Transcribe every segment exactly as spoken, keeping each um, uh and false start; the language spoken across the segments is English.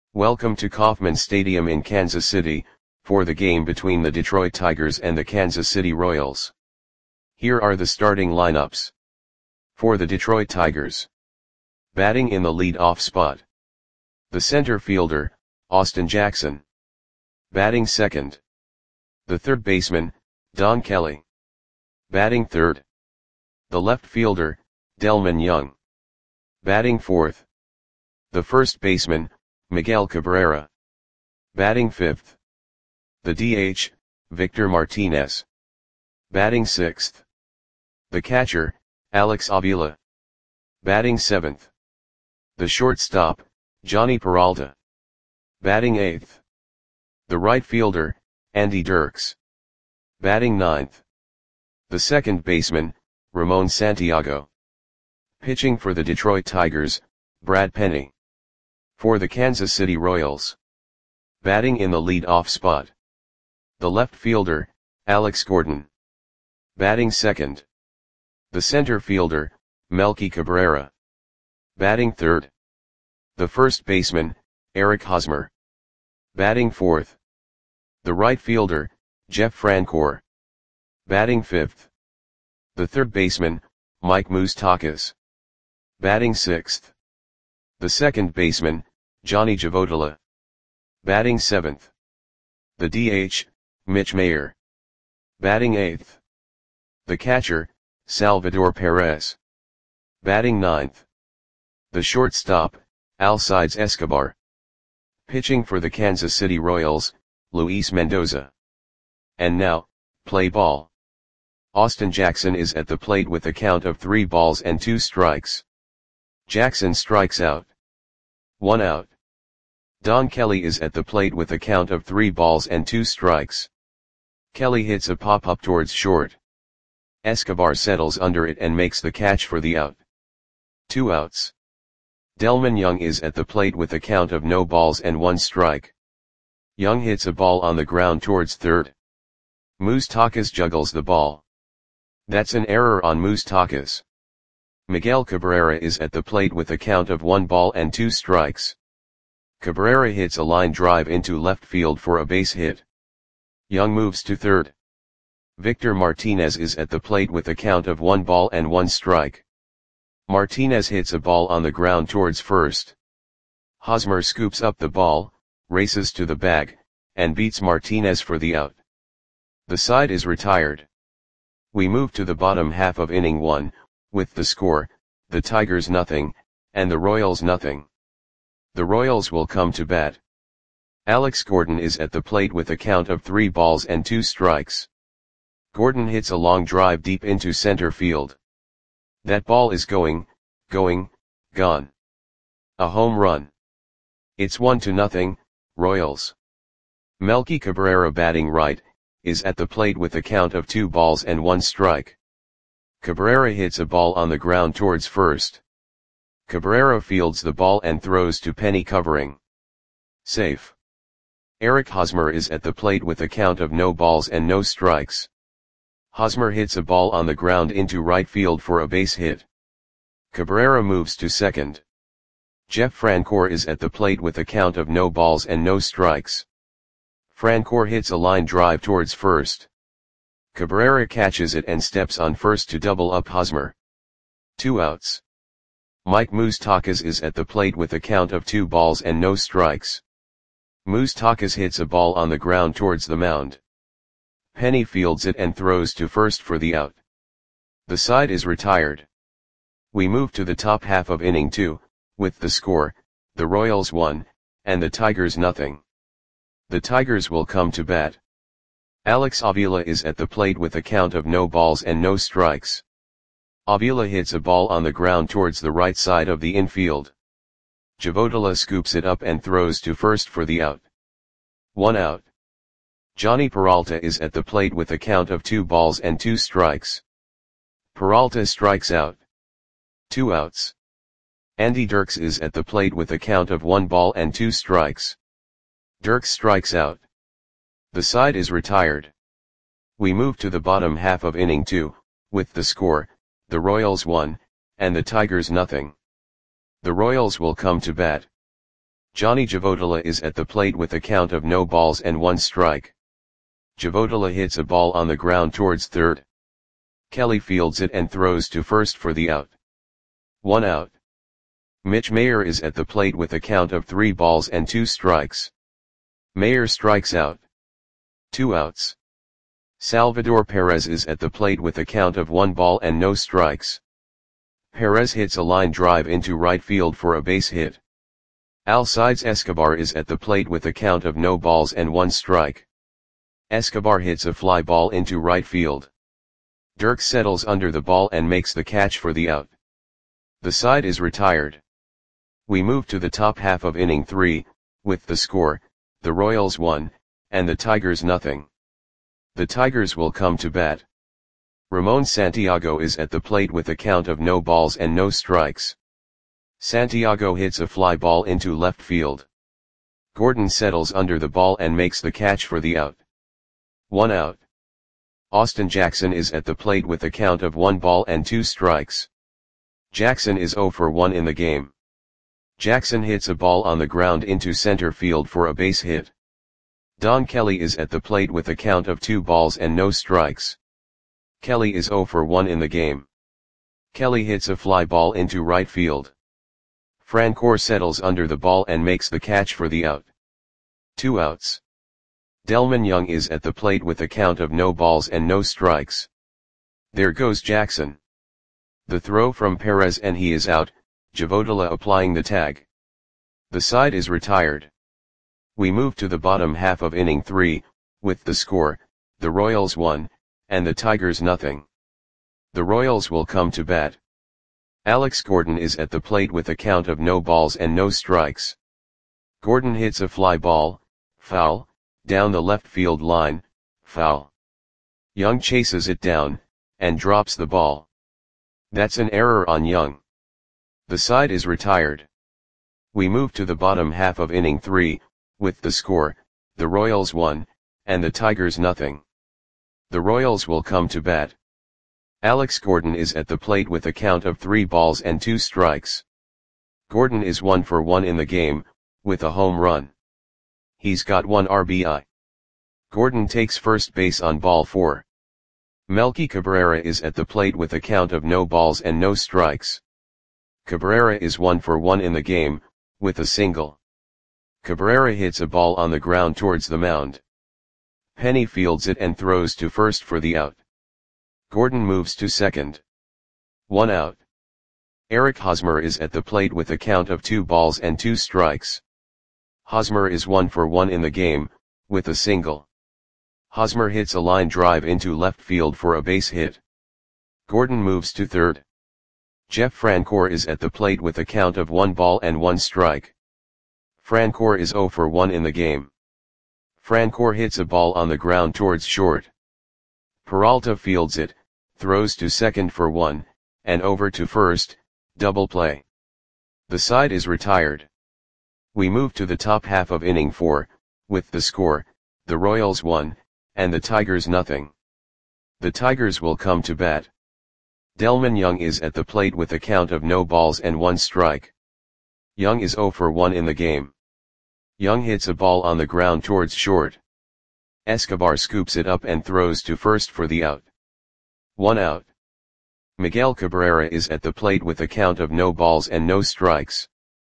Welcome to Kauffman Stadium in Kansas City, for the game between the Detroit Tigers and the Kansas City Royals. Here are the starting lineups. For the Detroit Tigers. Batting in the lead-off spot. The center fielder, Austin Jackson. Batting second. The third baseman, Don Kelly. Batting third. The left fielder, Delmon Young. Batting fourth. The first baseman, Miguel Cabrera. Batting fifth. The D H, Victor Martinez. Batting sixth. The catcher, Alex Avila. Batting seventh. The shortstop, Jhonny Peralta. Batting eighth. The right fielder, Andy Dirks. Batting ninth. The second baseman, Ramon Santiago. Pitching for the Detroit Tigers, Brad Penny. For the Kansas City Royals. Batting in the lead-off spot. The left fielder, Alex Gordon. Batting second. The center fielder, Melky Cabrera. Batting third. The first baseman, Eric Hosmer. Batting fourth. The right fielder, Jeff Francoeur. Batting fifth. The third baseman, Mike Moustakas. Batting sixth. The second baseman, Johnny Javodala. Batting seventh. The D H, Mitch Mayer. Batting eighth. The catcher, Salvador Perez. Batting ninth. The shortstop, Alcides Escobar. Pitching for the Kansas City Royals, Luis Mendoza. And now, play ball. Austin Jackson is at the plate with a count of three balls and two strikes. Jackson strikes out. One out. Don Kelly is at the plate with a count of three balls and two strikes. Kelly hits a pop-up towards short. Escobar settles under it and makes the catch for the out. Two outs. Delmon Young is at the plate with a count of no balls and one strike. Young hits a ball on the ground towards third. Moustakas juggles the ball. That's an error on Moustakas. Miguel Cabrera is at the plate with a count of one ball and two strikes. Cabrera hits a line drive into left field for a base hit. Young moves to third. Victor Martinez is at the plate with a count of one ball and one strike. Martinez hits a ball on the ground towards first. Hosmer scoops up the ball, races to the bag, and beats Martinez for the out. The side is retired. We move to the bottom half of inning one, with the score, the Tigers nothing, and the Royals nothing. The Royals will come to bat. Alex Gordon is at the plate with a count of three balls and two strikes. Gordon hits a long drive deep into center field. That ball is going, going, gone. A home run. It's one to nothing, Royals. Melky Cabrera, batting right, is at the plate with a count of two balls and one strike. Cabrera hits a ball on the ground towards first. Cabrera fields the ball and throws to Penny, covering. Safe. Eric Hosmer is at the plate with a count of no balls and no strikes. Hosmer hits a ball on the ground into right field for a base hit. Cabrera moves to second. Jeff Francoeur is at the plate with a count of no balls and no strikes. Francoeur hits a line drive towards first. Cabrera catches it and steps on first to double up Hosmer. Two outs. Mike Moustakas is at the plate with a count of two balls and no strikes. Moustakas hits a ball on the ground towards the mound. Penny fields it and throws to first for the out. The side is retired. We move to the top half of inning two, with the score, the Royals one, and the Tigers nothing. The Tigers will come to bat. Alex Avila is at the plate with a count of no balls and no strikes. Avila hits a ball on the ground towards the right side of the infield. Javodala scoops it up and throws to first for the out. One out. Jhonny Peralta is at the plate with a count of two balls and two strikes. Peralta strikes out. Two outs. Andy Dirks is at the plate with a count of one ball and two strikes. Dirks strikes out. The side is retired. We move to the bottom half of inning two, with the score, the Royals one, and the Tigers nothing. The Royals will come to bat. Johnny Javotola is at the plate with a count of no balls and one strike. Javotola hits a ball on the ground towards third. Kelly fields it and throws to first for the out. One out. Mitch Mayer is at the plate with a count of three balls and two strikes. Mayer strikes out. Two outs. Salvador Perez is at the plate with a count of one ball and no strikes. Perez hits a line drive into right field for a base hit. Alcides Escobar is at the plate with a count of no balls and one strike. Escobar hits a fly ball into right field. Dirk settles under the ball and makes the catch for the out. The side is retired. We move to the top half of inning three, with the score, the Royals one, and the Tigers nothing. The Tigers will come to bat. Ramon Santiago is at the plate with a count of no balls and no strikes. Santiago hits a fly ball into left field. Gordon settles under the ball and makes the catch for the out. One out. Austin Jackson is at the plate with a count of one ball and two strikes. Jackson is oh for one in the game. Jackson hits a ball on the ground into center field for a base hit. Don Kelly is at the plate with a count of two balls and no strikes. Kelly is oh for one in the game. Kelly hits a fly ball into right field. Francoeur settles under the ball and makes the catch for the out. Two outs. Delmon Young is at the plate with a count of no balls and no strikes. There goes Jackson. The throw from Perez and he is out, Javotola applying the tag. The side is retired. We move to the bottom half of inning three, with the score, the Royals one, and the Tigers nothing. The Royals will come to bat. Alex Gordon is at the plate with a count of no balls and no strikes. Gordon hits a fly ball, foul, down the left field line, foul. Young chases it down, and drops the ball. That's an error on Young. The side is retired. We move to the bottom half of inning three, with the score, the Royals one, and the Tigers nothing. The Royals will come to bat. Alex Gordon is at the plate with a count of three balls and two strikes. Gordon is one for one in the game, with a home run. He's got one R B I. Gordon takes first base on ball four. Melky Cabrera is at the plate with a count of no balls and no strikes. Cabrera is one for one in the game, with a single. Cabrera hits a ball on the ground towards the mound. Penny fields it and throws to first for the out. Gordon moves to second. One out. Eric Hosmer is at the plate with a count of two balls and two strikes. Hosmer is one for one in the game, with a single. Hosmer hits a line drive into left field for a base hit. Gordon moves to third. Jeff Francoeur is at the plate with a count of one ball and one strike. Francoeur is oh for one in the game. Francoeur hits a ball on the ground towards short. Peralta fields it, throws to second for one, and over to first, double play. The side is retired. We move to the top half of inning four, with the score, the Royals one, and the Tigers nothing. The Tigers will come to bat. Delmon Young is at the plate with a count of no balls and one strike. Young is oh for one in the game. Young hits a ball on the ground towards short. Escobar scoops it up and throws to first for the out. One out. Miguel Cabrera is at the plate with a count of no balls and no strikes.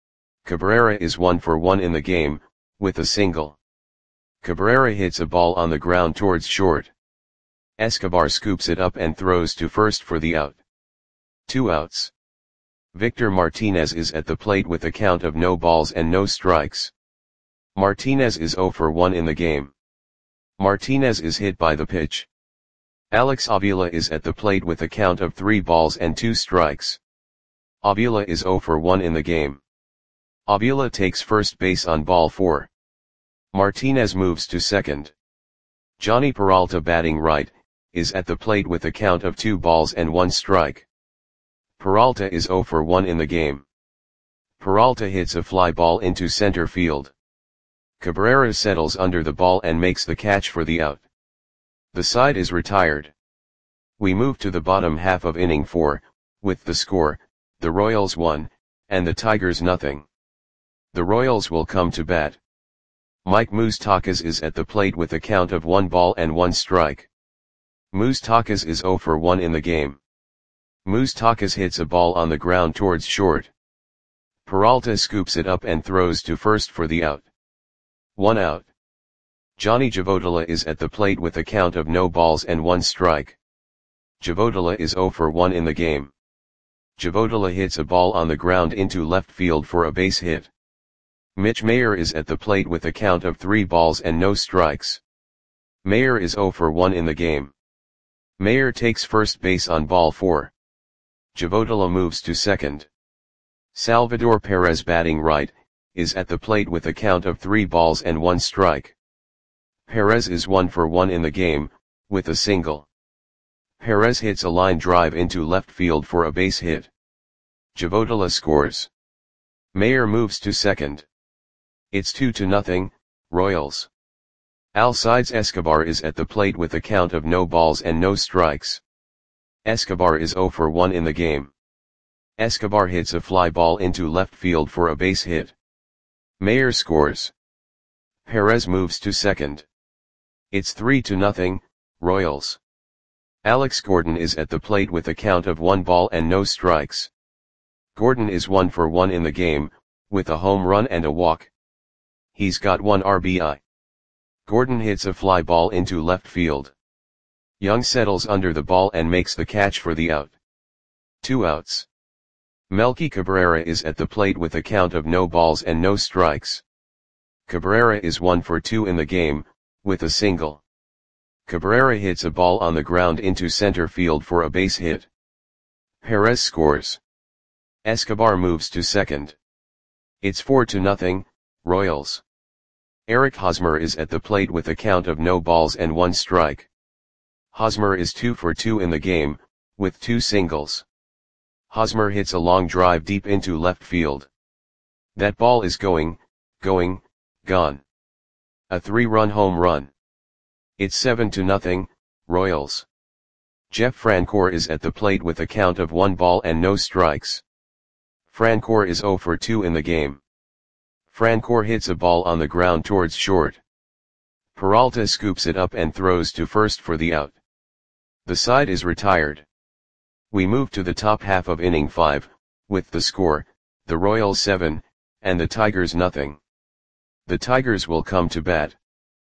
Cabrera is one for one in the game, with a single. Cabrera hits a ball on the ground towards short. Escobar scoops it up and throws to first for the out. Two outs. Victor Martinez is at the plate with a count of no balls and no strikes. Martinez is oh for one in the game. Martinez is hit by the pitch. Alex Avila is at the plate with a count of three balls and two strikes. Avila is oh for one in the game. Avila takes first base on ball four. Martinez moves to second. Johnny Peralta, batting right, is at the plate with a count of two balls and one strike. Peralta is oh for one in the game. Peralta hits a fly ball into center field. Cabrera settles under the ball and makes the catch for the out. The side is retired. We move to the bottom half of inning four, with the score, the Royals one, and the Tigers nothing. The Royals will come to bat. Mike Moustakas is at the plate with a count of one ball and one strike. Moustakas is zero for one in the game. Moustakas hits a ball on the ground towards short. Peralta scoops it up and throws to first for the out. One out. Johnny Javotila is at the plate with a count of no balls and one strike. Javotila is zero for one in the game. Javotila hits a ball on the ground into left field for a base hit. Mitch Mayer is at the plate with a count of three balls and no strikes. Mayer is zero for one in the game. Mayer takes first base on ball four. Javotila moves to second. Salvador Perez, batting right, is at the plate with a count of three balls and one strike. Perez is one for one in the game, with a single. Perez hits a line drive into left field for a base hit. Javotila scores. Mayer moves to second. It's two to nothing, Royals. Alcides Escobar is at the plate with a count of no balls and no strikes. Escobar is zero for one in the game. Escobar hits a fly ball into left field for a base hit. Mayer scores. Perez moves to second. It's three to nothing, Royals. Alex Gordon is at the plate with a count of one ball and no strikes. Gordon is one for one in the game, with a home run and a walk. He's got one R B I. Gordon hits a fly ball into left field. Young settles under the ball and makes the catch for the out. Two outs. Melky Cabrera is at the plate with a count of no balls and no strikes. Cabrera is one for two in the game, with a single. Cabrera hits a ball on the ground into center field for a base hit. Perez scores. Escobar moves to second. It's four to nothing, Royals. Eric Hosmer is at the plate with a count of no balls and one strike. Hosmer is two for two in the game, with two singles. Hosmer hits a long drive deep into left field. That ball is going, going, gone. A three-run home run. It's seven to nothing, Royals. Jeff Francoeur is at the plate with a count of one ball and no strikes. Francoeur is zero for two in the game. Francoeur hits a ball on the ground towards short. Peralta scoops it up and throws to first for the out. The side is retired. We move to the top half of inning five, with the score, the Royals seven, and the Tigers nothing. The Tigers will come to bat.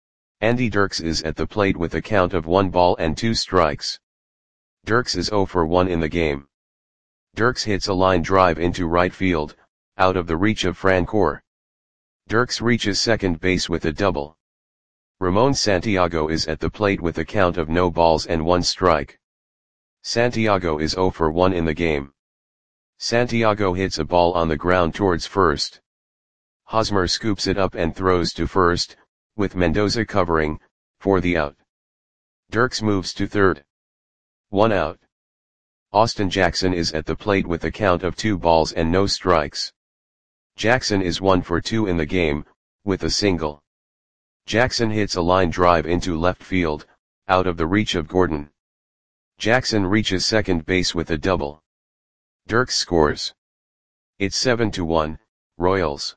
Andy Dirks is at the plate with a count of one ball and two strikes. Dirks is zero for one in the game. Dirks hits a line drive into right field, out of the reach of Francoeur. Dirks reaches second base with a double. Ramon Santiago is at the plate with a count of no balls and one strike. Santiago is zero for one in the game. Santiago hits a ball on the ground towards first. Hosmer scoops it up and throws to first, with Mendoza covering, for the out. Dirks moves to third. One out. Austin Jackson is at the plate with a count of two balls and no strikes. Jackson is one for two in the game, with a single. Jackson hits a line drive into left field, out of the reach of Gordon. Jackson reaches second base with a double. Dirks scores. It's seven to one, Royals.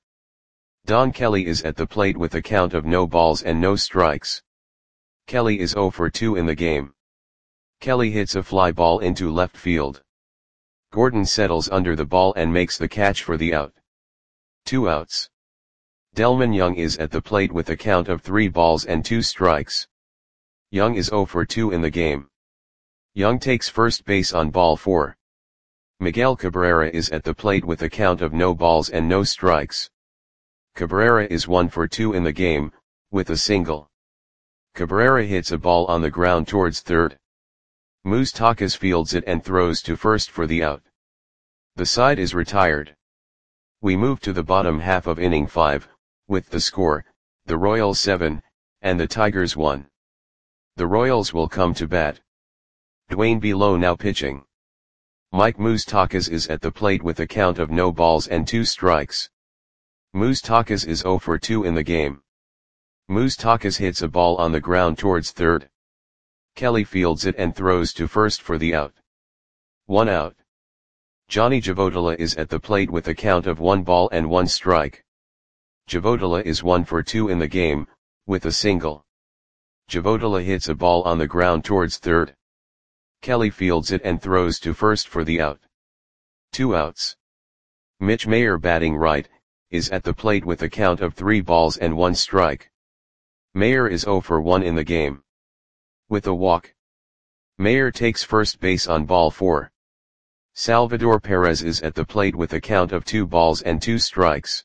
Don Kelly is at the plate with a count of no balls and no strikes. Kelly is zero for two in the game. Kelly hits a fly ball into left field. Gordon settles under the ball and makes the catch for the out. Two outs. Delmon Young is at the plate with a count of three balls and two strikes. Young is zero for two in the game. Young takes first base on ball four. Miguel Cabrera is at the plate with a count of no balls and no strikes. Cabrera is one for two in the game, with a single. Cabrera hits a ball on the ground towards third. Moustakas fields it and throws to first for the out. The side is retired. We move to the bottom half of inning five, with the score, the Royals seven, and the Tigers one. The Royals will come to bat. Dwayne Below now pitching. Mike Moustakas is at the plate with a count of no balls and two strikes. Moustakas is zero for two in the game. Moustakas hits a ball on the ground towards third. Kelly fields it and throws to first for the out. One out. Johnny Javotila is at the plate with a count of one ball and one strike. Javodala is one for two in the game, with a single. Javodala hits a ball on the ground towards third. Kelly fields it and throws to first for the out. Two outs. Mitch Mayer, batting right, is at the plate with a count of three balls and one strike. Mayer is oh for one in the game. With a walk. Mayer takes first base on ball four. Salvador Perez is at the plate with a count of two balls and two strikes.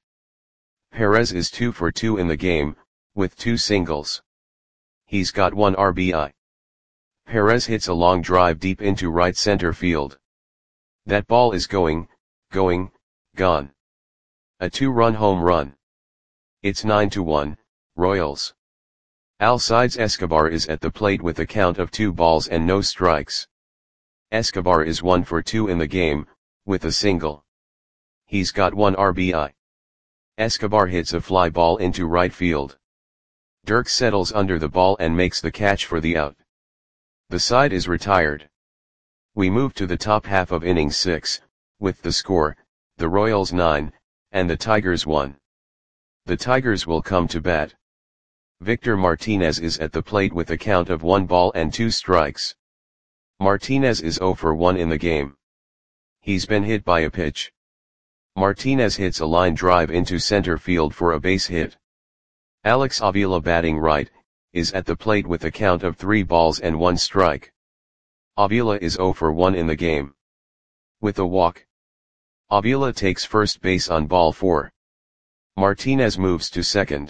Perez is two for two in the game, with two singles. He's got one R B I. Perez hits a long drive deep into right center field. That ball is going, going, gone. A two-run home run. It's nine to one, Royals. Alcides Escobar is at the plate with a count of two balls and no strikes. Escobar is one for two in the game, with a single. He's got one R B I. Escobar hits a fly ball into right field. Dirk settles under the ball and makes the catch for the out. The side is retired. We move to the top half of inning six, with the score, the Royals nine, and the Tigers one. The Tigers will come to bat. Victor Martinez is at the plate with a count of one ball and two strikes. Martinez is oh for one in the game. He's been hit by a pitch. Martinez hits a line drive into center field for a base hit. Alex Avila, batting right, is at the plate with a count of three balls and one strike. Avila is oh for one in the game. With a walk. Avila takes first base on ball four. Martinez moves to second.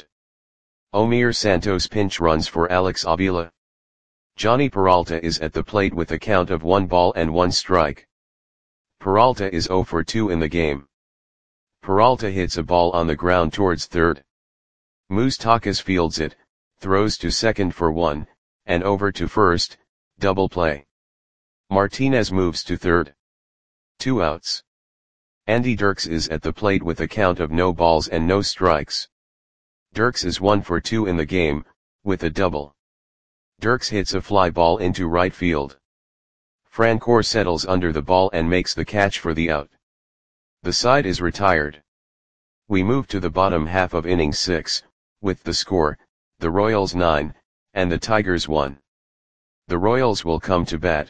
Omir Santos pinch runs for Alex Avila. Johnny Peralta is at the plate with a count of one ball and one strike. Peralta is oh for two in the game. Peralta hits a ball on the ground towards third. Moustakas fields it, throws to second for one, and over to first, double play. Martinez moves to third. Two outs. Andy Dirks is at the plate with a count of no balls and no strikes. Dirks is one for two in the game, with a double. Dirks hits a fly ball into right field. Francoeur settles under the ball and makes the catch for the out. The side is retired. We move to the bottom half of inning six, with the score, the Royals nine, and the Tigers one. The Royals will come to bat.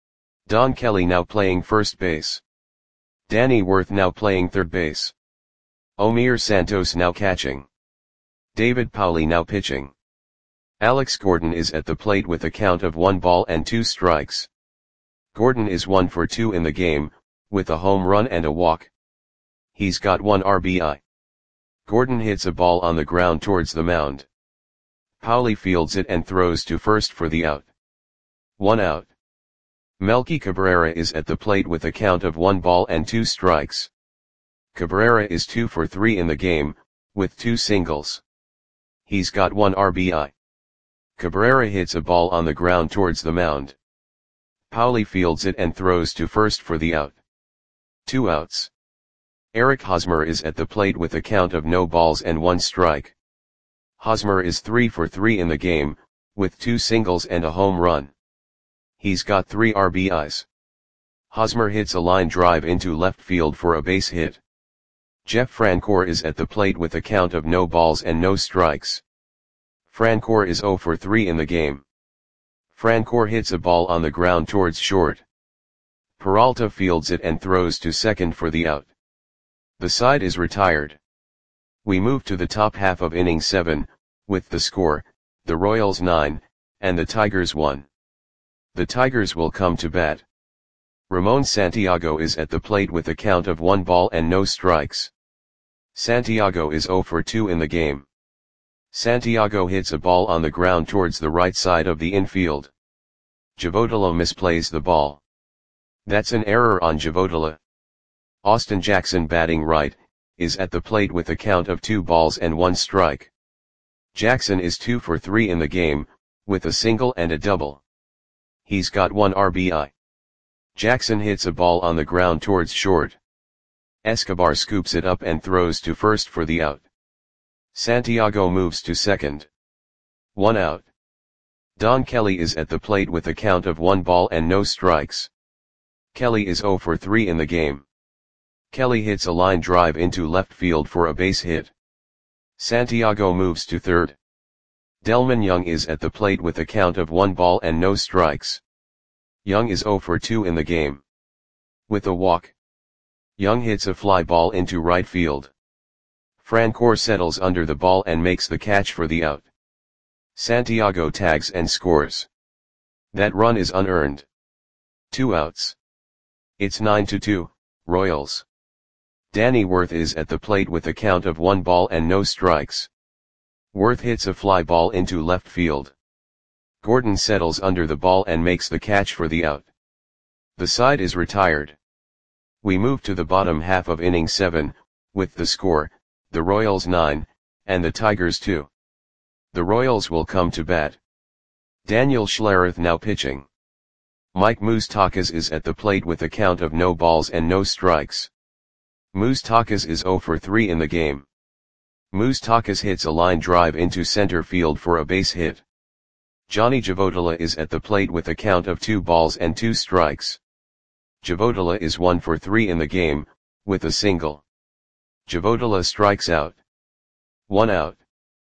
Don Kelly now playing first base. Danny Worth now playing third base. Omir Santos now catching. David Pauley now pitching. Alex Gordon is at the plate with a count of one ball and two strikes. Gordon is one for two in the game, with a home run and a walk. He's got one R B I. Gordon hits a ball on the ground towards the mound. Pauley fields it and throws to first for the out. One out. Melky Cabrera is at the plate with a count of one ball and two strikes. Cabrera is two for three in the game, with two singles. He's got one R B I. Cabrera hits a ball on the ground towards the mound. Pauley fields it and throws to first for the out. Two outs. Eric Hosmer is at the plate with a count of no balls and one strike. Hosmer is three for three in the game, with two singles and a home run. He's got three R B Is. Hosmer hits a line drive into left field for a base hit. Jeff Francoeur is at the plate with a count of no balls and no strikes. Francoeur is oh for three in the game. Francoeur hits a ball on the ground towards short. Peralta fields it and throws to second for the out. The side is retired. We move to the top half of inning seven, with the score, the Royals nine, and the Tigers one. The Tigers will come to bat. Ramon Santiago is at the plate with a count of one ball and no strikes. Santiago is oh for two in the game. Santiago hits a ball on the ground towards the right side of the infield. Javodala misplays the ball. That's an error on Javodala. Austin Jackson, batting right, is at the plate with a count of two balls and one strike. Jackson is two for three in the game, with a single and a double. He's got one R B I. Jackson hits a ball on the ground towards short. Escobar scoops it up and throws to first for the out. Santiago moves to second. One out. Don Kelly is at the plate with a count of one ball and no strikes. Kelly is oh for three in the game. Kelly hits a line drive into left field for a base hit. Santiago moves to third. Delman Young is at the plate with a count of one ball and no strikes. Young is zero for two in the game. With a walk, Young hits a fly ball into right field. Francoeur settles under the ball and makes the catch for the out. Santiago tags and scores. That run is unearned. Two outs. It's nine to two, Royals. Danny Worth is at the plate with a count of one ball and no strikes. Worth hits a fly ball into left field. Gordon settles under the ball and makes the catch for the out. The side is retired. We move to the bottom half of inning seven, with the score, the Royals nine, and the Tigers two. The Royals will come to bat. Daniel Schlereth now pitching. Mike Moustakas is at the plate with a count of no balls and no strikes. Moustakas is zero for three in the game. Moustakas hits a line drive into center field for a base hit. Johnny Javotila is at the plate with a count of two balls and two strikes. Javotila is one for three in the game, with a single. Javotila strikes out. One out.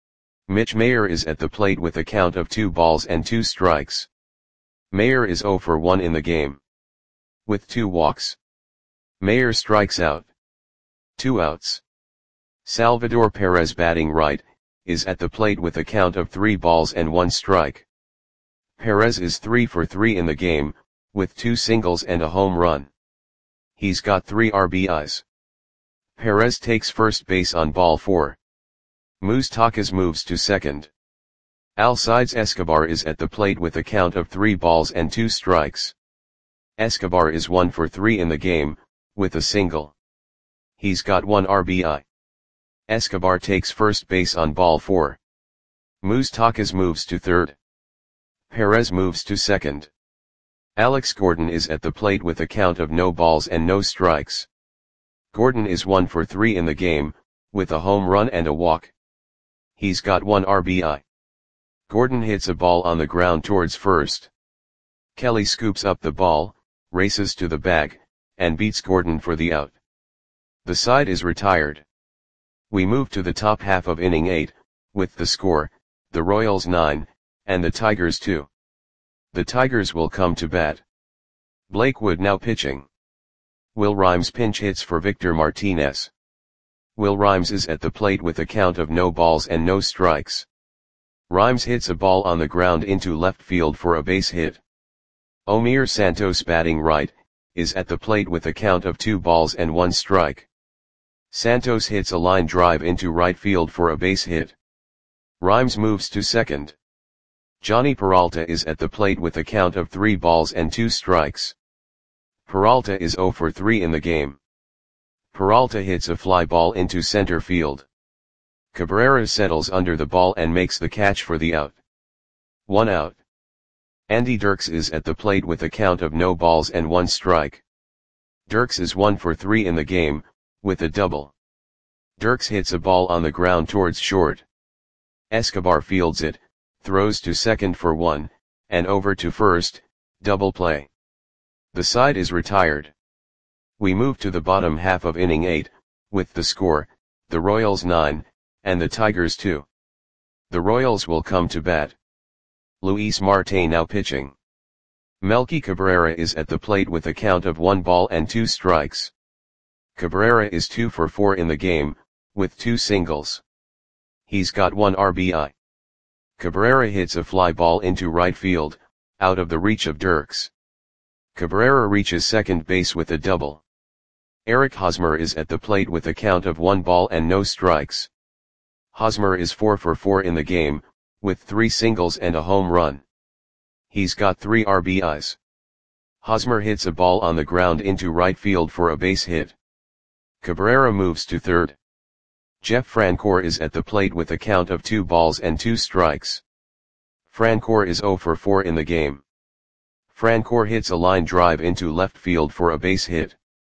Mitch Mayer is at the plate with a count of two balls and two strikes. Mayer is zero for one in the game. With two walks, Mayer strikes out. Two outs. Salvador Perez, batting right, is at the plate with a count of three balls and one strike. Perez is three for three in the game, with two singles and a home run. He's got three R B Is. Perez takes first base on ball four. Moustakas moves to second. Alcides Escobar is at the plate with a count of three balls and two strikes. Escobar is one for three in the game, with a single. He's got one R B I. Escobar takes first base on ball four. Moustakas moves to third. Perez moves to second. Alex Gordon is at the plate with a count of no balls and no strikes. Gordon is one for three in the game, with a home run and a walk. He's got one R B I. Gordon hits a ball on the ground towards first. Kelly scoops up the ball, races to the bag, and beats Gordon for the out. The side is retired. We move to the top half of inning eight, with the score, the Royals nine, and the Tigers two. The Tigers will come to bat. Blake Wood now pitching. Will Rhymes pinch hits for Victor Martinez. Will Rhymes is at the plate with a count of no balls and no strikes. Rhymes hits a ball on the ground into left field for a base hit. Omir Santos, batting right, is at the plate with a count of two balls and one strike. Santos hits a line drive into right field for a base hit. Rhymes moves to second. Johnny Peralta is at the plate with a count of three balls and two strikes. Peralta is zero for three in the game. Peralta hits a fly ball into center field. Cabrera settles under the ball and makes the catch for the out. One out. Andy Dirks is at the plate with a count of no balls and one strike. Dirks is one for three in the game, with a double. Dirks hits a ball on the ground towards short. Escobar fields it, throws to second for one, and over to first, double play. The side is retired. We move to the bottom half of inning eight, with the score, the Royals nine, and the Tigers two. The Royals will come to bat. Luis Marte now pitching. Melky Cabrera is at the plate with a count of one ball and two strikes. Cabrera is two for four in the game, with two singles. He's got one R B I. Cabrera hits a fly ball into right field, out of the reach of Dirks. Cabrera reaches second base with a double. Eric Hosmer is at the plate with a count of one ball and no strikes. Hosmer is four for four in the game, with three singles and a home run. He's got three R B Is. Hosmer hits a ball on the ground into right field for a base hit. Cabrera moves to third. Jeff Francoeur is at the plate with a count of two balls and two strikes. Francoeur is zero for four in the game. Francoeur hits a line drive into left field for a base hit.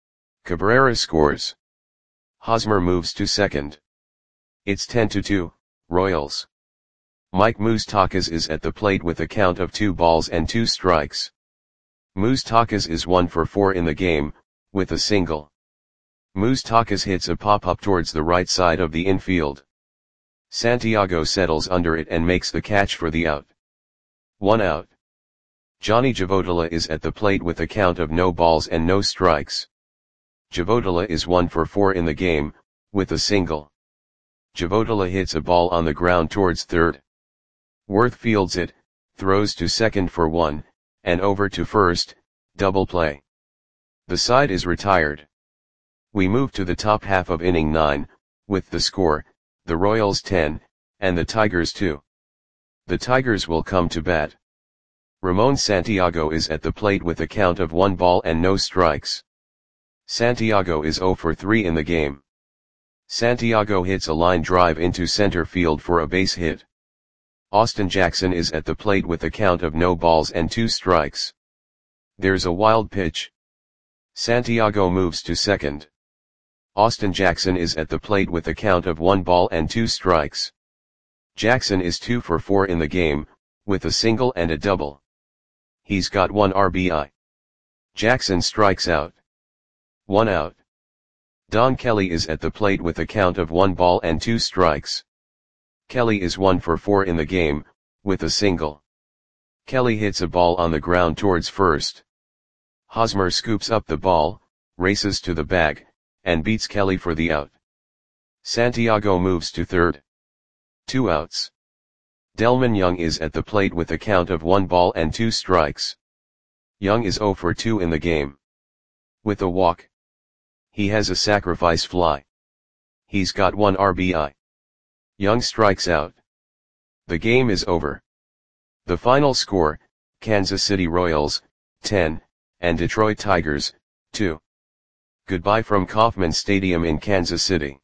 Cabrera scores. Hosmer moves to second. It's ten to two, Royals. Mike Moustakas is at the plate with a count of two balls and two strikes. Moustakas is one for four in the game, with a single. Moustakas hits a pop-up towards the right side of the infield. Santiago settles under it and makes the catch for the out. One out. Johnny Javotola is at the plate with a count of no balls and no strikes. Javotola is one for four in the game, with a single. Javotola hits a ball on the ground towards third. Worth fields it, throws to second for one, and over to first, double play. The side is retired. We move to the top half of inning nine, with the score, the Royals ten, and the Tigers two. The Tigers will come to bat. Ramon Santiago is at the plate with a count of one ball and no strikes. Santiago is zero for three in the game. Santiago hits a line drive into center field for a base hit. Austin Jackson is at the plate with a count of no balls and two strikes. There's a wild pitch. Santiago moves to second. Austin Jackson is at the plate with a count of one ball and two strikes. Jackson is two for four in the game, with a single and a double. He's got one R B I. Jackson strikes out. One out. Don Kelly is at the plate with a count of one ball and two strikes. Kelly is one for four in the game, with a single. Kelly hits a ball on the ground towards first. Hosmer scoops up the ball, races to the bag, and beats Kelly for the out. Santiago moves to third. Two outs. Delman Young is at the plate with a count of one ball and two strikes. Young is zero for two in the game. With a walk. He has a sacrifice fly. He's got one R B I. Young strikes out. The game is over. The final score, Kansas City Royals, ten, and Detroit Tigers, two. Goodbye from Kauffman Stadium in Kansas City.